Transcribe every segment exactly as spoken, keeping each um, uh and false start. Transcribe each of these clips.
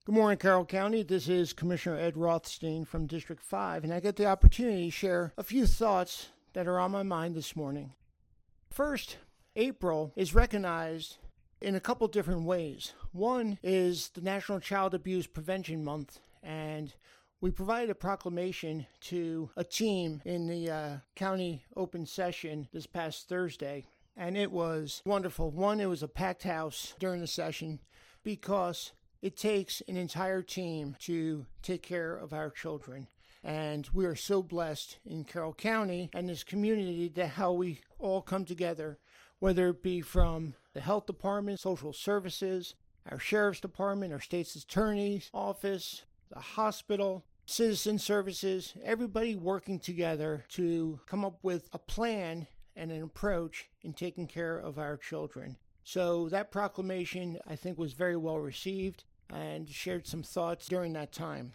Good morning, Carroll County. This is Commissioner Ed Rothstein from District five, and I get the opportunity to share a few thoughts that are on my mind this morning. First, April is recognized in a couple different ways. One is the National Child Abuse Prevention Month, and we provided a proclamation to a team in the uh, county open session this past Thursday, and it was wonderful. One, it was a packed house during the session because it takes an entire team to take care of our children. And we are so blessed in Carroll County and this community that how we all come together, whether it be from the health department, social services, our sheriff's department, our state's attorney's office, the hospital, citizen services, everybody working together to come up with a plan and an approach in taking care of our children. So that proclamation, I think, was very well received and shared some thoughts during that time.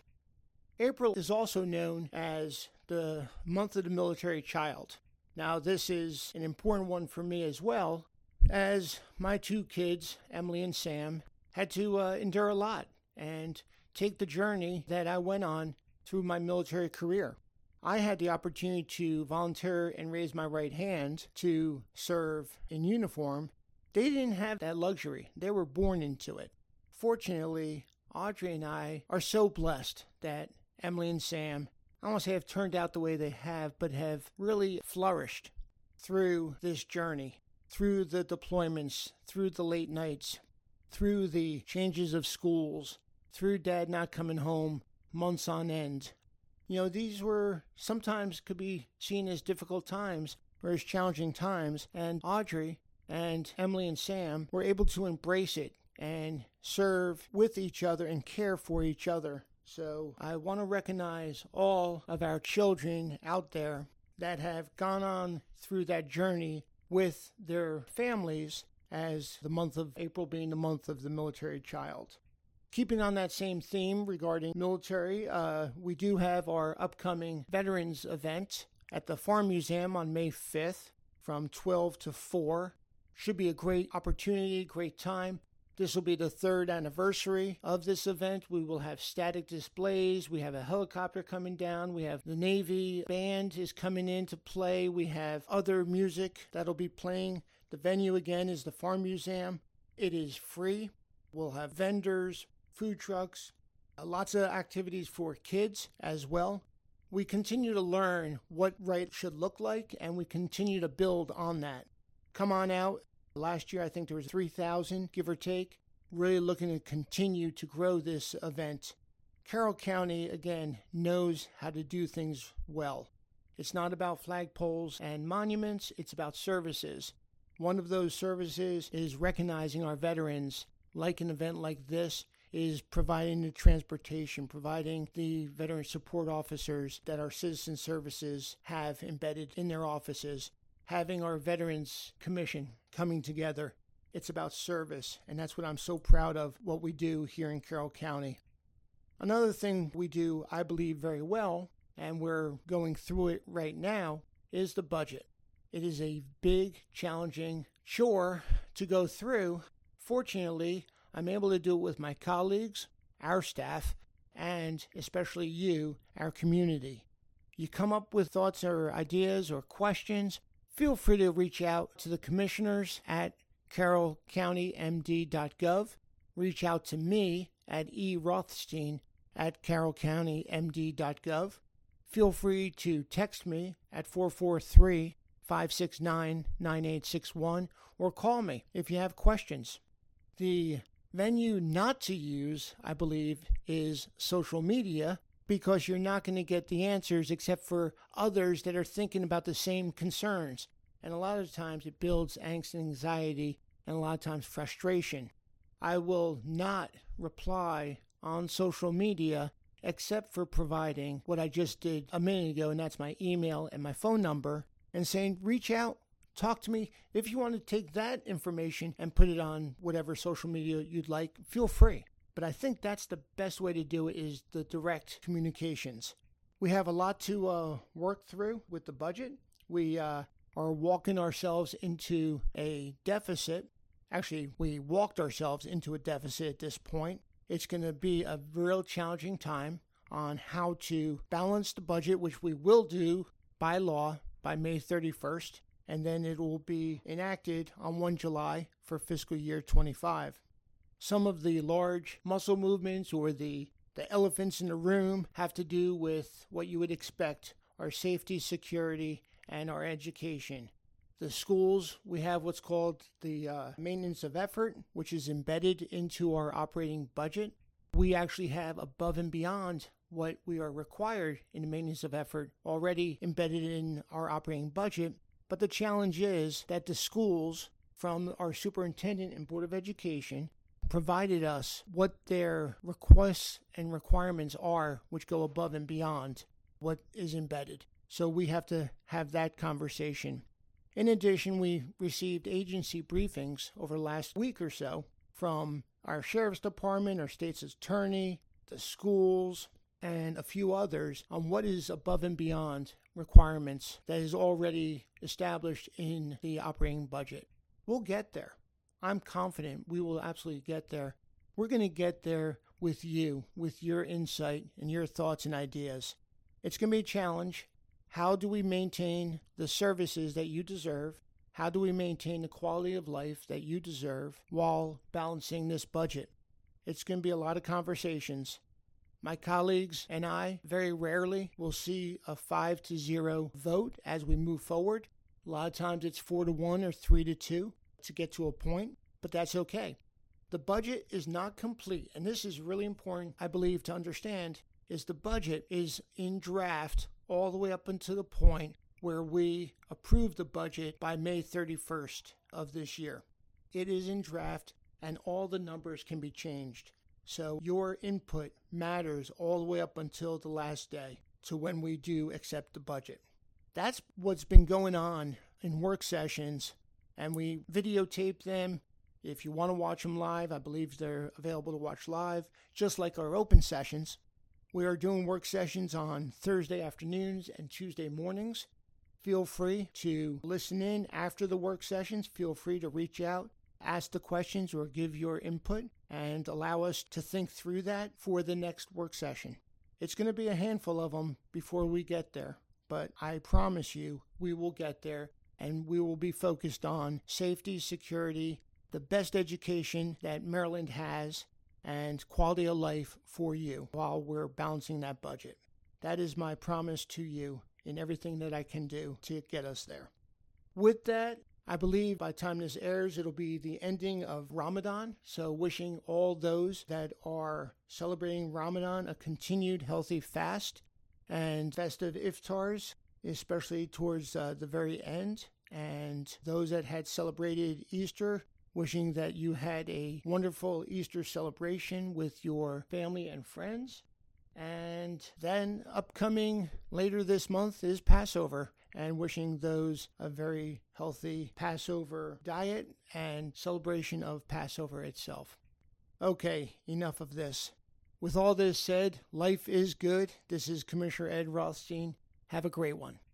April is also known as the Month of the Military Child. Now, this is an important one for me as well, as my two kids, Emily and Sam, had to uh, endure a lot and take the journey that I went on through my military career. I had the opportunity to volunteer and raise my right hand to serve in uniform. They didn't have that luxury. They were born into it. Fortunately, Audrey and I are so blessed that Emily and Sam, I don't want to say have turned out the way they have, but have really flourished through this journey, through the deployments, through the late nights, through the changes of schools, through Dad not coming home months on end. You know, these were sometimes could be seen as difficult times or as challenging times, and Audrey and Emily and Sam were able to embrace it and serve with each other and care for each other. So I want to recognize all of our children out there that have gone on through that journey with their families, as the month of April being the month of the military child. Keeping on that same theme regarding military, uh, we do have our upcoming Veterans event at the Farm Museum on May fifth from twelve to four. Should be a great opportunity, great time. This will be the third anniversary of this event. We will have static displays. We have a helicopter coming down. We have the Navy band is coming in to play. We have other music that'll be playing. The venue again is the Farm Museum. It is free. We'll have vendors, food trucks, uh, lots of activities for kids as well. We continue to learn what right should look like, and we continue to build on that. Come on out. Last year, I think there was three thousand, give or take. Really looking to continue to grow this event. Carroll County, again, knows how to do things well. It's not about flagpoles and monuments. It's about services. One of those services is recognizing our veterans. Like an event like this, is providing the transportation, providing the veteran support officers that our citizen services have embedded in their offices, having our Veterans Commission coming together. It's about service, and that's what I'm so proud of, what we do here in Carroll County. Another thing we do, I believe, very well, and we're going through it right now, is the budget. It is a big, challenging chore to go through. Fortunately, I'm able to do it with my colleagues, our staff, and especially you, our community. You come up with thoughts or ideas or questions, feel free to reach out to the commissioners at carroll county m d dot gov. Reach out to me at e rothstein at carroll county m d dot gov. Feel free to text me at four four three, five six nine, nine eight six one or call me if you have questions. The venue not to use, I believe, is social media, because you're not going to get the answers except for others that are thinking about the same concerns. And a lot of times it builds angst and anxiety and a lot of times frustration. I will not reply on social media except for providing what I just did a minute ago, and that's my email and my phone number, and saying reach out, talk to me. If you want to take that information and put it on whatever social media you'd like, feel free. But I think that's the best way to do it, is the direct communications. We have a lot to uh, work through with the budget. We uh, are walking ourselves into a deficit. Actually, we walked ourselves into a deficit at this point. It's going to be a real challenging time on how to balance the budget, which we will do by law by May thirty-first, and then it will be enacted on the first of July for fiscal year twenty-five. Some of the large muscle movements or the, the elephants in the room have to do with what you would expect: our safety, security, and our education. The schools, we have what's called the uh, maintenance of effort, which is embedded into our operating budget. We actually have above and beyond what we are required in the maintenance of effort already embedded in our operating budget. But the challenge is that the schools, from our superintendent and Board of Education, provided us what their requests and requirements are, which go above and beyond what is embedded. So we have to have that conversation. In addition, we received agency briefings over the last week or so from our Sheriff's Department, our state's attorney, the schools, and a few others on what is above and beyond requirements that is already established in the operating budget. We'll get there. I'm confident we will absolutely get there. We're going to get there with you, with your insight and your thoughts and ideas. It's going to be a challenge. How do we maintain the services that you deserve? How do we maintain the quality of life that you deserve while balancing this budget? It's going to be a lot of conversations. My colleagues and I very rarely will see a five to zero vote as we move forward. A lot of times it's four to one or three to two to get to a point, but that's okay. The budget is not complete, and this is really important, I believe, to understand, is the budget is in draft all the way up until the point where we approve the budget by May thirty-first of this year. It is in draft, and all the numbers can be changed. So your input matters all the way up until the last day to when we do accept the budget. That's what's been going on in work sessions, and we videotape them. If you want to watch them live, I believe they're available to watch live, just like our open sessions. We are doing work sessions on Thursday afternoons and Tuesday mornings. Feel free to listen in after the work sessions. Feel free to reach out, ask the questions, or give your input, and allow us to think through that for the next work session. It's going to be a handful of them before we get there, but I promise you we will get there, and we will be focused on safety, security, the best education that Maryland has, and quality of life for you while we're balancing that budget. That is my promise to you in everything that I can do to get us there. With that, I believe by the time this airs, it'll be the ending of Ramadan. So wishing all those that are celebrating Ramadan a continued healthy fast and festive iftars, especially towards uh, the very end. And those that had celebrated Easter, wishing that you had a wonderful Easter celebration with your family and friends. And then upcoming later this month is Passover, and wishing those a very healthy Passover diet and celebration of Passover itself. Okay, enough of this. With all this said, life is good. This is Commissioner Ed Rothstein. Have a great one.